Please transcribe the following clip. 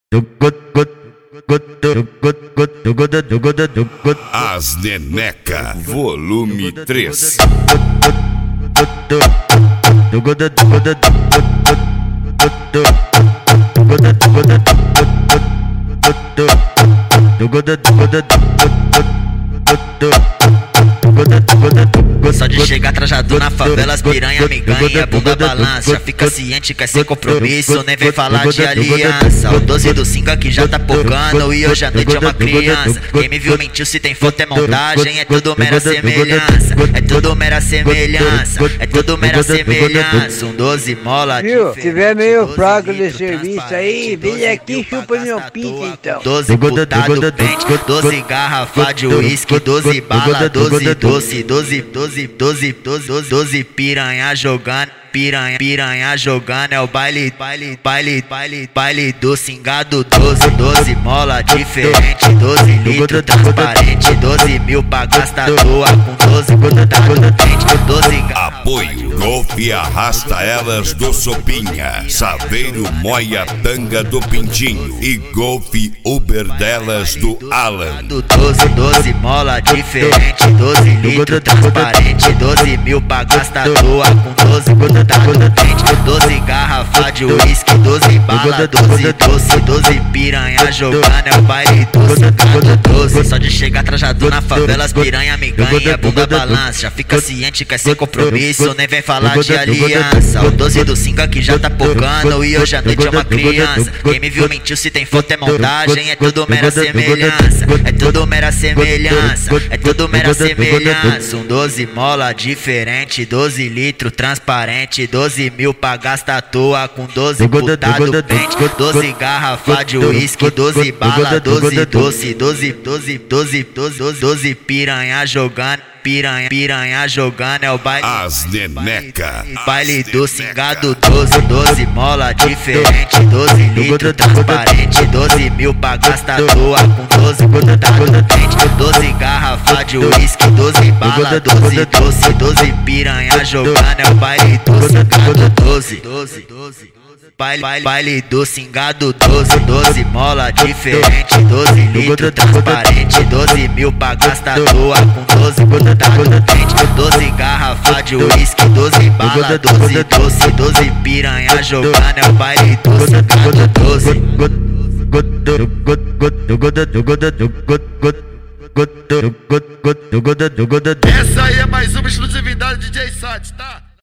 As Neneca, volume 3. Só de chegar trajado na favela, as piranha me ganha, bunda balança. Já fica ciente, quer sem compromisso, nem vem falar de aliança. O 12 do 5 aqui já tá pocando e hoje à noite é uma criança. Quem me viu mentiu, se tem foto é montagem, é tudo mera semelhança. É tudo mera semelhança, é tudo mera semelhança. Um 12 mola viu? Se tiver meio fraco de serviço aí, vem aqui e chupa meu pinto então. 12 putado pente, 12 garrafa de uísque, 12 bala, 12 doce, 12 piranha jogando, piranha jogando, é o baile do cingado. 12 mola diferente, 12 litro transparente, 12 mil pra gastar à toa, com 12 putado pente, 12 apoio Golfe arrasta elas do Sopinha, Saveiro moia tanga do Pintinho e Golfe Uber delas do Alan. 12 mola diferente, 12 litro transparente, 12 mil pra gastar à toa, com 12 putado pente, 12 garrafa de uísque, 12 bala, 12 doce, 12 piranha jogando, é o baile do cingado. 12 só de chegar trajado na favela, as piranha me ganha, bunda balança. Já fica ciente, quer sem compromisso, nem vem falar de aliança. O 12 do 5 aqui já tá pocando e hoje à noite é uma criança. Quem me viu mentiu, se tem foto é montagem, é tudo mera semelhança. É tudo mera semelhança, é tudo mera semelhança. Um 12 mola diferente, 12 litro transparente, 12 mil pra gastar à toa, com 12 putado pente, 12 garrafa de uísque, 12 bala, 12 doce, 12 piranha jogando, piranha jogando, é o baile. As Neneca, baile do cingado. 12 mola diferente, 12 litro transparente, 12 mil pra gastar à toa, com 12 putado pente, 12 garrafa de uísque, 12 bala, 12 doce, 12 piranha jogando, é o baile do cingado. 12 baile do cingado. 12 mola diferente, 12 litro transparente, 12 mil pra gastar à toa, com 12 putado pente, 12 garrafa de uísque, 12 bala, 12 doce, 12 piranha jogando, é o baile do cingado. 12. Essa aí é mais uma exclusividade DJ Sat, tá?